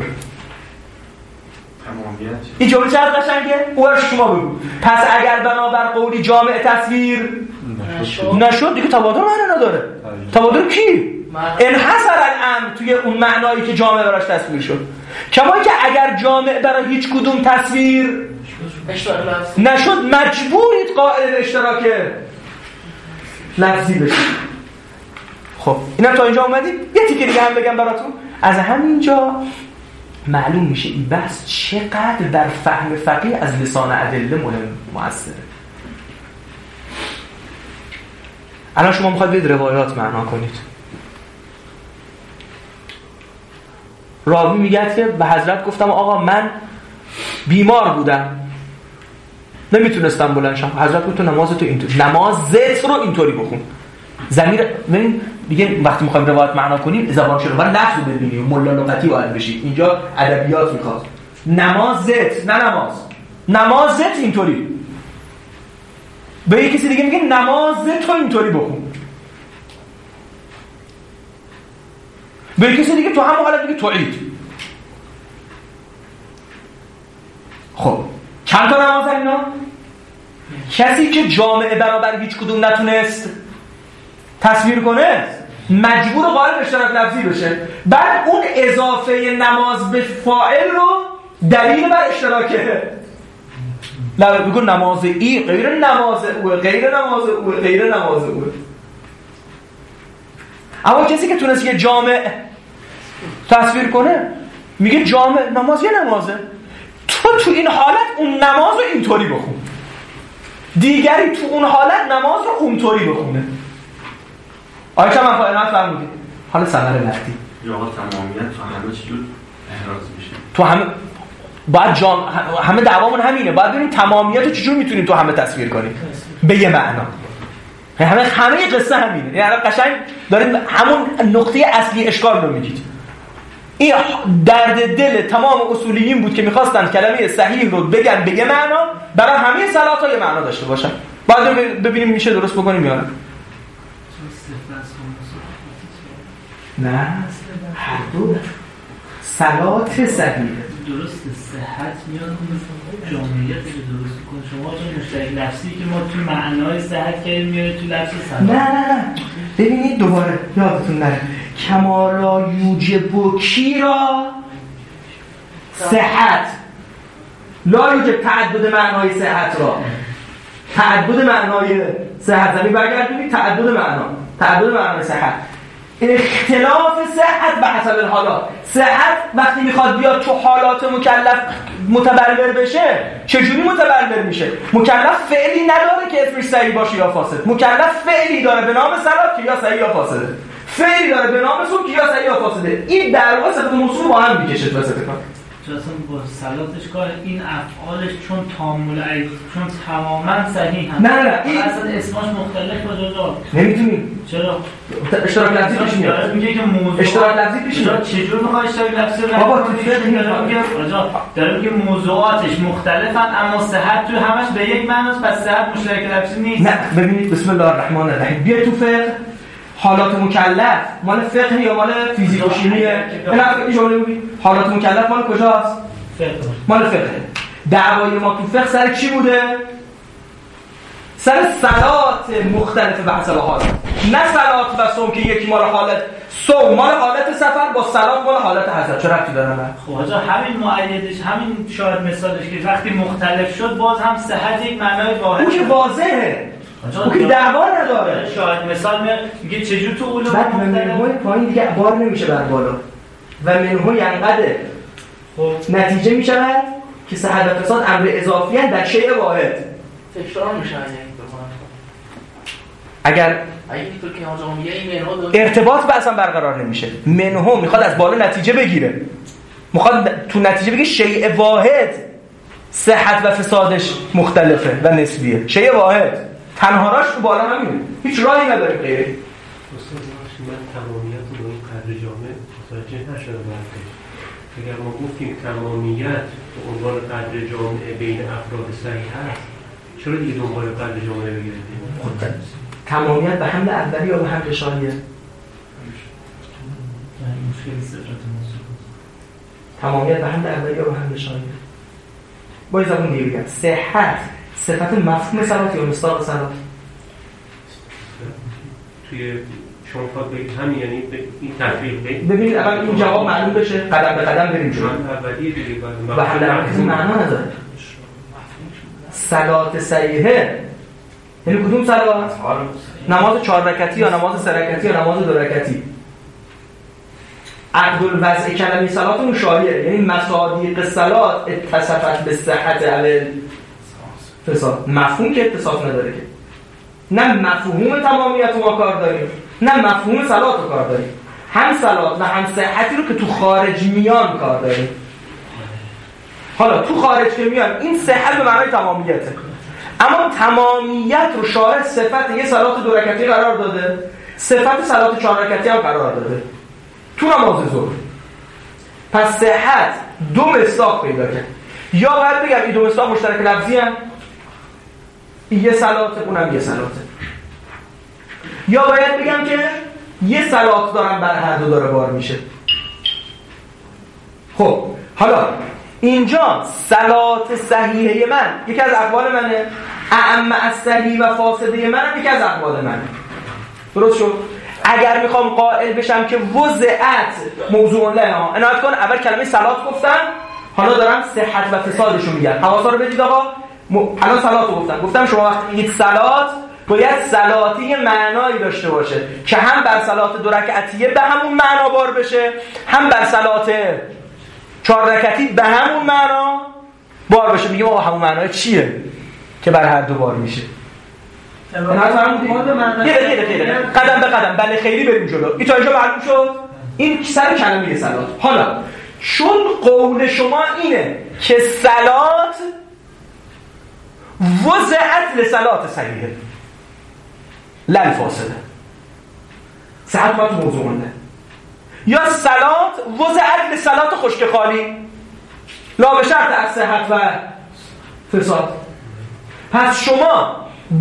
این جمله چقدر قشنگه؟ اوش شما بگو. پس اگر بنابر قولی جامع تصویر نشد دیگه تبادر معنی نداره. تبادر کی؟ انحصر الامر توی اون معنایی که جامع براش تصویر شد. کما که اگر جامع برای هیچ کدوم تصویر نشد مجبورید قائل اشتراک لفظی بشید. خب اینم تا اینجا اومدیم. یه تیکه دیگه هم بگم براتون. از همینجا معلوم میشه این بحث چقدر در فهم فقیه از لسان ادله مهم مؤثره. الان شما میخواید برید روایات معنا کنید، راوی میگه که به حضرت گفتم آقا من بیمار بودم نمیتونستم بلند شم. حضرت گفت تو نمازتو اینطوری، نمازت رو اینطوری بخون. ضمیر ببین دیگه وقتی میخوایم روایت معنا کنیم زبان شروع و لفظ رو ببینیم، ملا لغتی باید بشید. اینجا ادبیات میخواد. نمازت، نه نمازت اینطوری. به یک کسی دیگه میگه نمازت رو اینطوری بخون. به یک کسی دیگه تو هم حالت میگه توعید. خب چند تا نماز اینا؟ کسی که جامعه برابر هیچ کدوم نتونست تصویر کنه مجبور قائل به اشتراک لفظی بشه. بعد اون اضافه نماز به فاعل رو دلیل بر اشتراکه. لا بگو نماز ای غیر نماز او، غیر نماز او، غیر نماز او. اما کسی که تونست یه جامع تصویر کنه میگه جامع نماز یه نمازه، تو این حالت اون نماز رو اینطوری بخون، دیگری تو اون حالت نماز رو اونطوری بخونه. آیا که من فایلات فرمودید؟ حالا ثمره لفتی یا تمامیت تو همه چیز احراز میشه. تو همه باید همه دعوامون همینه، باید ببینیم تمامیت رو چجور میتونیم تو همه تصویر کنیم به یه معنا. همه قصه همینه. یعنی قشنگ دارید همون نقطه اصلی اشکال رو میگید. این درد دل تمام اصولیین بود که میخواستن کلمه صحیح رو بگن به یه معنا، برای همه صلات‌ها یه معنا داشته باشن. باید ببینیم میشه درست بکنیم یا نه. هر دو صلات صحیح درسته صحت میاد جامعیت رو درست کنه. شما چون مشترک لفظی که ما تو معنای صحت کردیم میاره تو لفظ صحت. نه ببینید دوباره یادتون نره کمالا یوجب کی را صحت لا یوجب تعدد معنای صحت را. تعدد معنای صحت زمین برگردونید تعدد معنای صحت. اختلاف صحت به حسب الحالات. صحت وقتی میخواد بیاد تو حالات مکلف متبرر بشه چجوری متبرر میشه؟ مکلف فعلی نداره که اسمش صحیح باشه یا فاسد. مکلف فعلی داره به نام صلات که یا صحیح یا فاسده. فعلی داره به نام صوم که یا صحیح یا فاسده. این در واقع صفت موصوف با هم میکشه واسه کار. چون با صلاتش کار این افعالش چون تامل عید چون تماما صحیح هم. نه این اصلا اسمش مختلف کجا نمیتونیم. چرا؟ اشتراک لفظی پیش میاد. میگه که موضوع اشتراک لفظی پیش میاد. چجور میخواد اشتراک لفظی رو بابا تو فقه داره میگه موضوعاتش مختلفن اما صحت تو همش به یک معناست پس صحت مشترک لفظی نیست. نه ببینید بسم الله الرحمن الرحیم بیا تو فقه حالات مکلف مال فقه یا مال فیزیک و شیمیه؟ این جمله بگید حالات مکلف مال کجاست؟ فقه. مال فقه. دعوای ما تو فقه سر چی بوده؟ سر صلات مختلف به حسب حالت. نه صلات و صوم که یکی مال حالت صوم مال حالت سفر با صلات مال حالت حضر. چه ربطی داره؟ خب آجا همین معیدش همین شاید مثالش که وقتی مختلف شد باز هم صحت یک معنای واحد. اون که واضحه. اون که دعوا نداره. شاید مثال میگه چجور تو علوم بعد منهای پایین دیگه بار نمیشه بر بالا و منهای انقدر نتیجه میشود که صحت و فساد امر اضافی هست در شیء واحد. تکرار میشه اگر اینطور که آنجا میگه این منها ارتباط به اصلا برقرار نمیشه. منها میخواد از بالا نتیجه بگیره. میخواد تو نتیجه بگه شیء واحد صحت و فسادش مختلفه و نسبیه. شیء واحد تنهاراش تو بالا همینه. هیچ راهی نداره غیره. من تمامیت رو این قدر جامع متوجه نشدم وقتی اگر ما گفتیم تمامیت به عنوان قدر جامع بین افراد صحیح هست چرا دیگه دنبال قدر جامع بگردیم؟ تمامیت به حمل اولی یا به حمل ثانیه؟ تمامیت به حمل اولی یا به حمل ثانیه؟ با زبون دیگه بگم صحت صفت مفهوم صلات یا مصداق صلات؟ توی شما خواهد بگید همین یعنی این تفریق ببینید اول این جواب معلوم بشه قدم به قدم بریم جلو. اولی دیگه و حمل اولی معنا نداره. صلات صحیحه یعنی کدوم صلات؟ نماز 4 رکعتی یا نماز 3 رکعتی یا نماز 2 رکعتی. عقد الوضع کلمه صلات مشاهیه یعنی مصادیق صلات اتصفت به صحت اول فساد. مفهوم که اتصاف نداره که نه مفهوم تمامیت ما کار داریم نه مفهوم صلات رو کار داریم. هم صلات و هم صحتی رو که تو خارج میان کار داریم. حالا تو خارج که میان این صحت به معنای تمامیته اما تمامیت رو شارع صفت یه صلات 2 رکعتی قرار داده صفت صلات 4 رکعتی هم قرار داده تو نماز ظهر. پس صحت 2 مصداق پیدا کرد. یا باید بگم این 2 مصداق مشترک لفظی هم یه صلاته اونم یه صلاته. یا باید بگم که یه صلات دارم بر هر دو داره بار میشه. خب حالا اینجا صلات صحیحه من یکی از اقوال منه اعم از صحیح و فاسده منم یکی از اقوال منه. درست شد؟ اگر میخوام قائل بشم که وضعت موضوع له عنایت کن اول کلمه صلات گفتم حالا دارم صحت و فسادش رو میگم. حواسا رو بدید آقا الان صلات رو گفتم شما وقتی میگید صلات باید صلاتی معنایی داشته باشه که هم بر صلات 2 رکعتیه به همون معنا بار بشه هم بر صلات 4 رکعتی به همون معنا بار بشه. میگیم آقا همون معنای چیه که بر هر دو بار میشه؟ خیلی قدم به قدم بله خیلی بریم جلو. این تا اینجا معلوم شد این سر کلمه صلات. حالا چون قول شما اینه که صلات وضعت لصلات صحیحه لا فاسده صحت باید موضوع مونده یا صلات وضعت لصلات خشک خالی لا به شرط از صحت و فساد. پس شما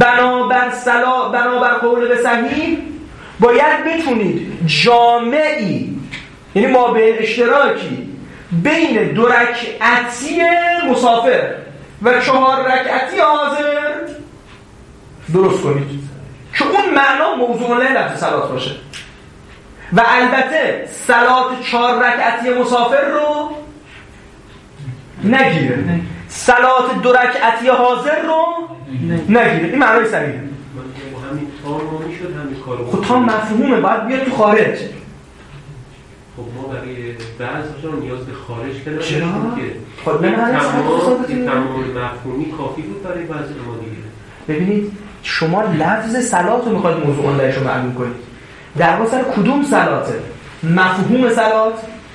بنابر قول به صحیح باید بتونید جامعی یعنی ما به اشتراکی بین 2 رکعتی مسافر و 4 رکعتی حاضر درست کنید که اون معنا موضوع لفظ صلات باشه و البته صلات 4 رکعتی مسافر رو نگیره، صلات 2 رکعتی حاضر رو نگیره. این معنای صحیحه. همین تام میشد همین کارو. خب تام مفهومه، باید بیاد تو خارج. خب ما برای بعضی‌ها نیاز به خارج کردن. چرا؟ خب تمام مفهومی کافی بود برای بعضی ما دیگه. ببینید شما لفظ صلات رو میخواید موضوع اونلایش رو معلوم کنید. در واقع سر کدوم صلاته؟ مفهوم صلات؟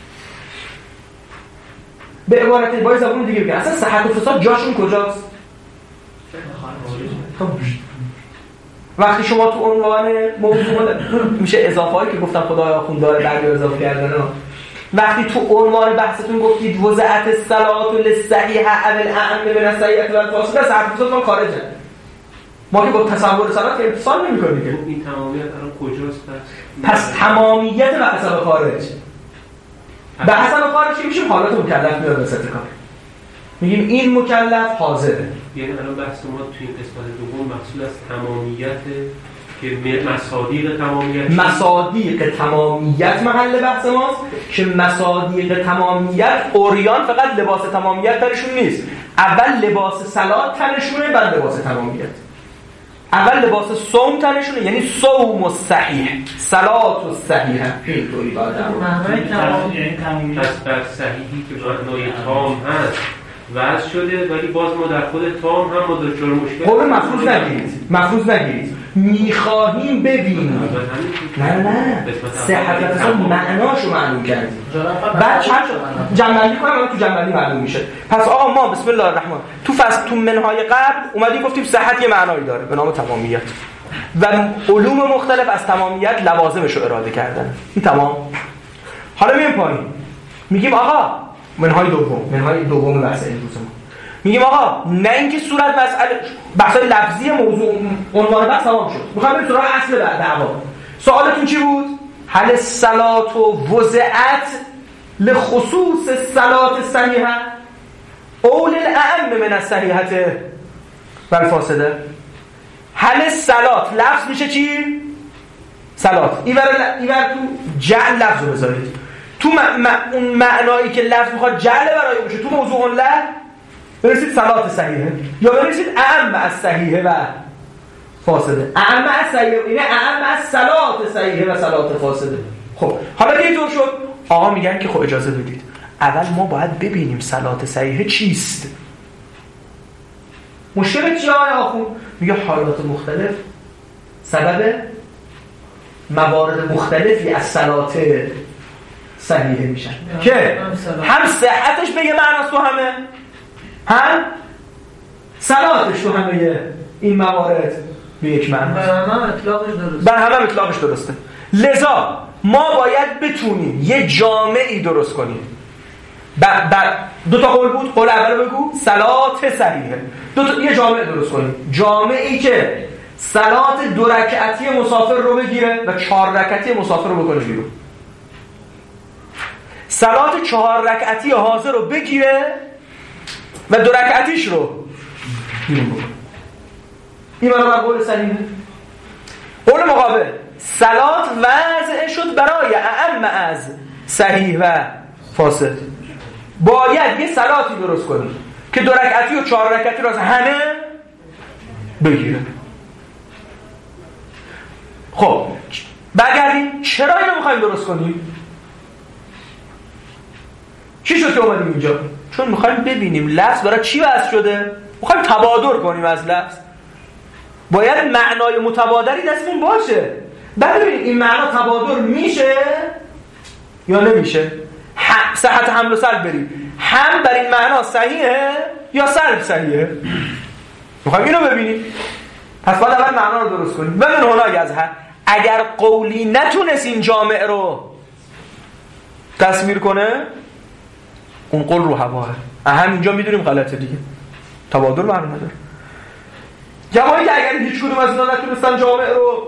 به عبارت با زبون دیگه بگم اصلا صحت و فساد جاشون کجاست؟ وقتی شما تو عنوان موضوع میشه اضافه هایی که گفتم خدای آخوند داره بعدی اضافه کردن ها. وقتی تو عنوان بحثتون گفتید وضعت الصلات للصحیحه او الاعم من السیئه والفاسده، صحت و فساد ما خارجه. ما که با تصور صلات اتصال نمی‌کنیم دیگه. این تمامیت الان کجاست پس تمامیت و حسب خارج. به حسب خارج چی میشه؟ حالت مکلف میاد وسط کار. میگیم این مکلف حاضره. یعنی الان بحث ما توی این قسمت دوم محصول از تمامیت که مصادیق تمامیت محل بحث ماست که مصادیق تمامیت اوریان فقط لباس تمامیت تنشون نیست. اول لباس صلات تنشونه، بعد لباس تمامیت. اول لباس صوم تنشونه، یعنی صوم الصحیح، صلات الصحیحه. اینطوری باید پس بر صحیحی که معنای تام هست وضع شده، ولی باز ما در خود تام هم ما دچار مشکل قول مفروض نگیرید. میخواهیم ببینیم. نه صحت و فساد معناشو معلوم کردیم. بعد چند جنبندی کنم تو جنبندی معلوم میشه. پس آقا ما بسم الله الرحمن تو منهای قبل اومدیم گفتیم صحت یه معنایی داره به نام تمامیت و علوم مختلف از تمامیت لوازمشو اراده کردن. این تمام. حالا میایم پایین میگیم آقا منهای دوم بحث امروز ما میگیم آقا نه اینکه صورت مسئله بحث لفظی موضوع عنوان بحث تمام شد، میخوام بریم سراغ اصل دعوا. سوالتون چی بود؟ هل الصلات وضعت لخصوص الصلات الصحیحه او للاعم من الصحیحه والفاسده؟ هل الصلات لفظ میشه چی؟ صلات. ایور تو جعل لفظ رو بذارید تو اون معنایی که لفظ میخواد جعل برای باشه تو موضوع له برسید صلات صحیحه یا برسید اعم از صحیحه و فاسده. اعم از صحیحه اینه اعم از صلات صحیحه و صلات فاسده. خب حالا که اینطور شد آقا میگن که خب اجازه بدید اول ما باید ببینیم صلات صحیحه چیست. مشکل چیه آخون؟ میگه حالات مختلف سبب موارد مختلفی از صلات صحیحه میشن که هم صحتش به یه معناست تو همه، هم صلاتش تو همه این موارد به یک معناست. بر همه اطلاقش درسته. لذا ما باید بتونیم یه جامعی درست کنیم. دو تا قول بود. قول اول بگو صلات صحیحه. یه جامعه درست کنیم، جامعی که صلات 2 رکعتی مسافر رو بگیره و 4 رکعتی مسافر رو بکنه بیرون، صلات 4 رکعتی حاضر رو بگیره و 2 رکعتیش رو بیرون بکنه. این برابر قول صحیحه. قول مقابل صلات وضع شد برای اعم از صحیح و فاسد، باید یه صلاتی درست کنیم که 2 رکعتی و 4 رکعتی رو از همه بگیره. خب بگردیم چرا اینو میخوایم درست کنیم؟ چی شد که اومدیم اینجا؟ چون میخوایم ببینیم لفظ برای چی وضع شده، میخوایم تبادر کنیم از لفظ. باید معنای متبادری دستمون باشه. بعد ببینیم این معنا تبادر میشه یا نمیشه. صحت حمل و سلب بریم، هم بر این معنا صحیحه یا سلب صحیحه، میخوایم اینو ببینیم. پس باید اول معنا رو درست کنیم. ببین هنای از هر اگر قولی نتونست این جامعه رو تصویر کنه اون قول رو هواه. همینجا میدونیم غلطه دیگه، تبادر معنا نداره. جماعی که اگر هیچ کدوم از اینا نتونستن جامعه رو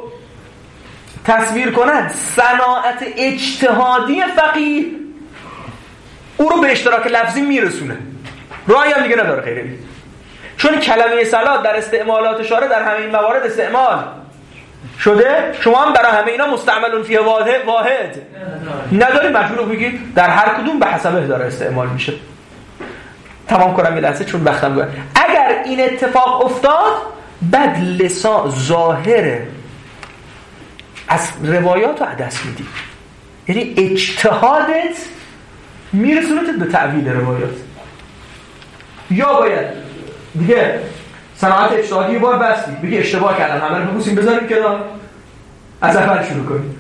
تصویر کنن، صناعت اجتهادی فقیه او رو به اشتراک لفظی میرسونه، راهی هم دیگه نداره غیر این. چون کلمه صلات در استعمالات شارع در همه این موارد استعمال شده، شما هم برای همه اینا مستعملون فیه واحد نداری، مجبور بگید در هر کدوم به حسبه داره استعمال میشه. تمام کنم یه لحظه چون وقتم گذشت. اگر این اتفاق افتاد بعد لسان ظاهر از روایات رو دست میدی، یعنی اجتهادت میرسونتت به تعویل روایات. یا باید دیگه صناعت اجتهادی یه بار بستی بگی اشتباه کردم، همه رو ببوسیم بذاریم کنار، از اول شروع کنیم.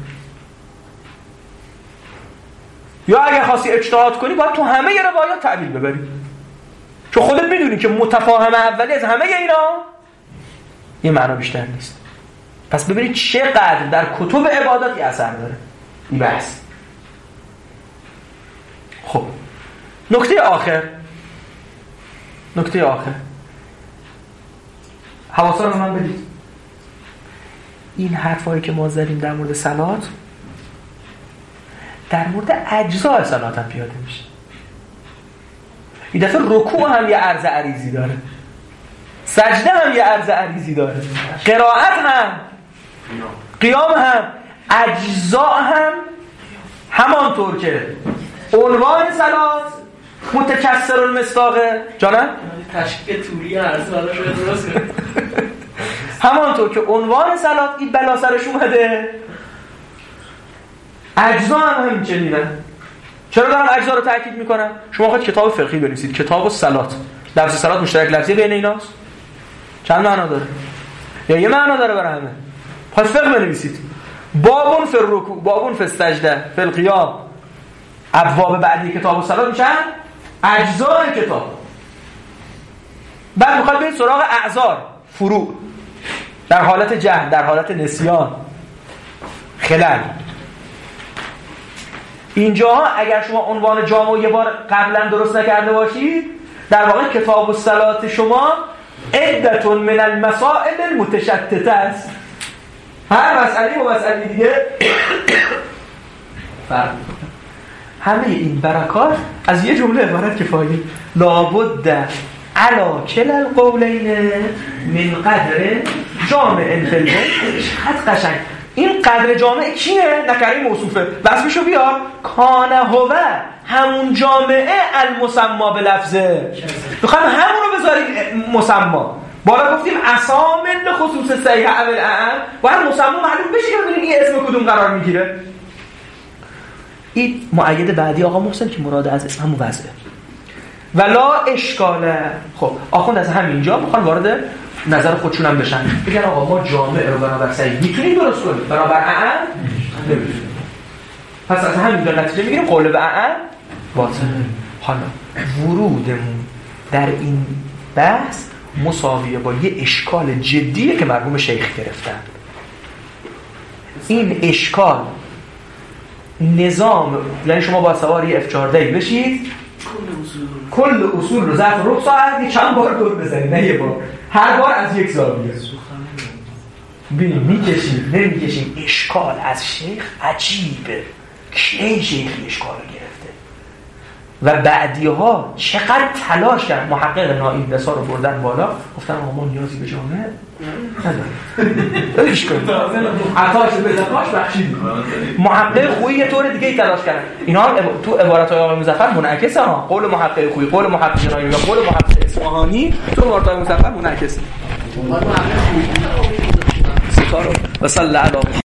یا اگر خواستی اجتهاد کنی باید تو همه ی روایات تعویل ببری، چون خودت میدونی که متفاهم اولی از همه اینا یه معنا بیشتر نیست. پس ببینید چقدر در کتب عبادات یه اثر داره این بحث. خب نکته آخر حواسا رو به من بدید. این حرفایی که ما زدیم در مورد صلات در مورد اجزای صلات هم پیاده میشه. این دفعه رکوع هم یه عرض عریضی داره، سجده هم یه عرض عریضی داره، قرائت هم، قیام هم، اجزا هم. همانطور که عنوان صلات متکسر المصداقه جانم تشکیل طولی عرض براش درست کنه. همانطور که عنوان صلات این بلا سرش اومده، اجزا هم همچنینه. چرا دارم اجزا رو تاکید میکنم؟ شما خود کتاب فقهی بنویسید، کتاب الصلات، لفظ صلات مشترک لفظی بین ایناست؟ چند معنا داره؟ یا یه معنا داره برای همه؟ پس فقه بنویسید، بابون فی الرکوع، بابون فی السجده، فی القیام. ابواب بعدی کتاب الصلات میشن اجزای کتاب. بعد میخواد برید سراغ اعذار، فروع، در حالت جهل، در حالت نسیان، خلل. اینجا اگر شما عنوان جامع یه بار قبلا درست نکرده باشید، در واقع کتاب الصلات شما عدتون من المسائل المتشتته است. هر مسئله و مسئله دیگه فرق می‌کنه. همه این برکات از یه جمله عبارت کفایه. لابد علا کل القولین من قدر جامع فی البیت. چقدر قشنگ. این قدر جامع کیه؟ نکره موصوفه. وصفشو بیار. کان هو، همون جامعه المسما به لفظه. میخوام همون رو بذاریم مسما. بالا گفتیم اسامل خصوص صحیح اول اعم، باید مسما معلوم بشه که ببینیم این اسم کدوم قرار میگیره. این مؤید بعدی آقا محسن که مراد از اسم همون وضعه. ولا اشکاله. خب آخوند از همینجا میخوان وارد نظر خودشون هم بشن، بگن آقا ما جامع رو برابر صحیح میتونیم درست کنیم، برابر اعم نمیتونیم. پس از همینجا نتیجه میگیریم قول به اعم باطل. حالا ورودمون در این بحث مساویه با یه اشکال جدیه که مرحوم شیخ گرفتن. این اشکال نظام، یعنی شما با سواری F14 بشید کل اصول رو ظرف ربع ساعت چند بار دور بزنید، نه یه بار، هر بار از یک زاویه ببین میکشیم نمیکشیم. اشکال از شیخ عجیبه. کی شیخی اشکال رو گرفته و بعدی ها چقدر تلاش کرد. محقق نائب نسا رو بردن بالا، گفتن ما نیازی به جامعه نداریم، داریش کنیم عطاش به زکاش بخشید. محقق خویی یه طور دیگه ای تلاش کرد. اینا تو عبارت‌های آقای مظفر منعکسه ها. قول محقق خویی، قول محقق نائب و قول محقق اصفهانی تو عبارت‌های مظفر منعکسه. ستاره و صلی علی